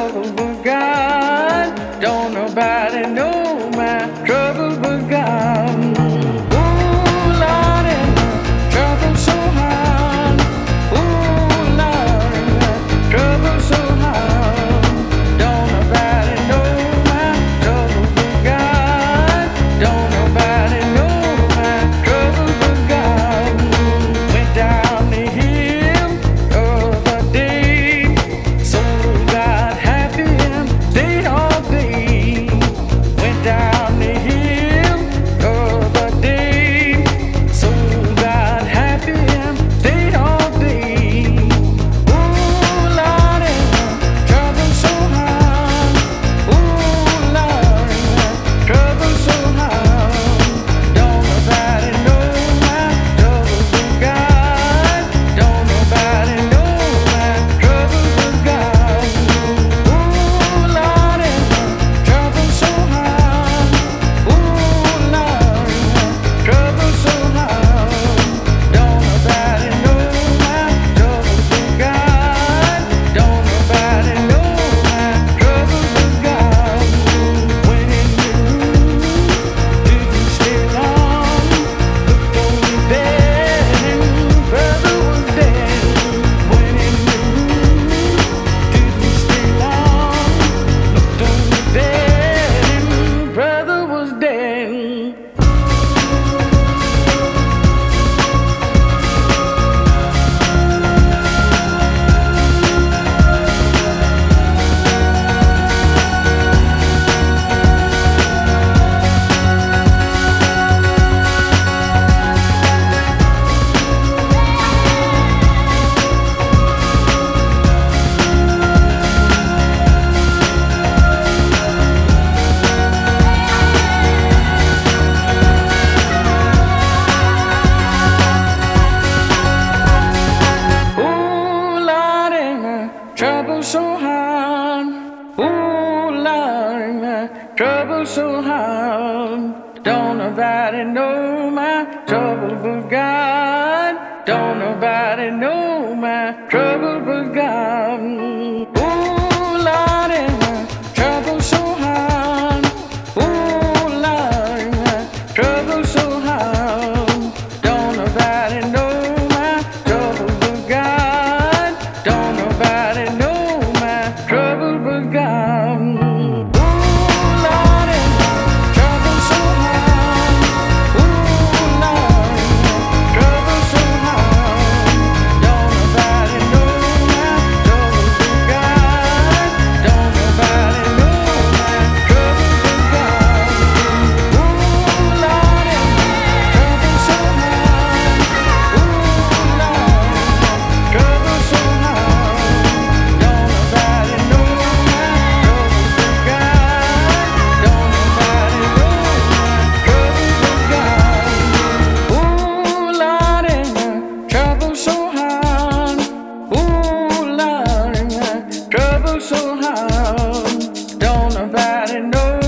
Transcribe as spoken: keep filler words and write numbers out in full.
trouble but God. Don't nobody know my trouble but God. Ooh, Lordy, my trouble so hard. Ooh, Lordy, my trouble so hard. Don't nobody know my trouble but God. Don't nobody know my trouble but God. Went down the hill the other day, so got happy and stayed all day. Went down the hill the other day, so got happy and stayed all day. Ooh, Lordy, my trouble so hard. Ooh, Lordy, my trouble so hard. Don't nobody know my trouble but God. Don't nobody know my trouble but God. Ooh, Lordy, my trouble so hard. Ooh, Lordy, my trouble so hard. Don't nobody know my trouble but God. Don't nobody know my trouble but God. Went in the room, didn't stay long. Looked on the bed and brother was dead. Went in the room, didn't stay long. Looked on the bed and brother was dead. Ooh, Lordy, my trouble so hard. Ooh, Lordy, my trouble so hard. Don't nobody know my trouble but God. Don't nobody know my trouble but God. Ooh, Lordy, my trouble so hard. Ooh, Lordy, my trouble so hard. Don't nobody know my trouble but God. Don't nobody know my trouble but God. Ooh, Lordy, my trouble so hard. Ooh, Lordy, my trouble so hard. Don't nobody know my trouble but God. Don't nobody know my trouble but God. Ooh, Lordy, my trouble so hard. Ooh, Lordy, my trouble so hard. Don't nobody know my trouble but God. Don't nobody know my trouble but God. Ooh, Lordy, my trouble so hard. Ooh, Lordy, my trouble so hard. Don't nobody know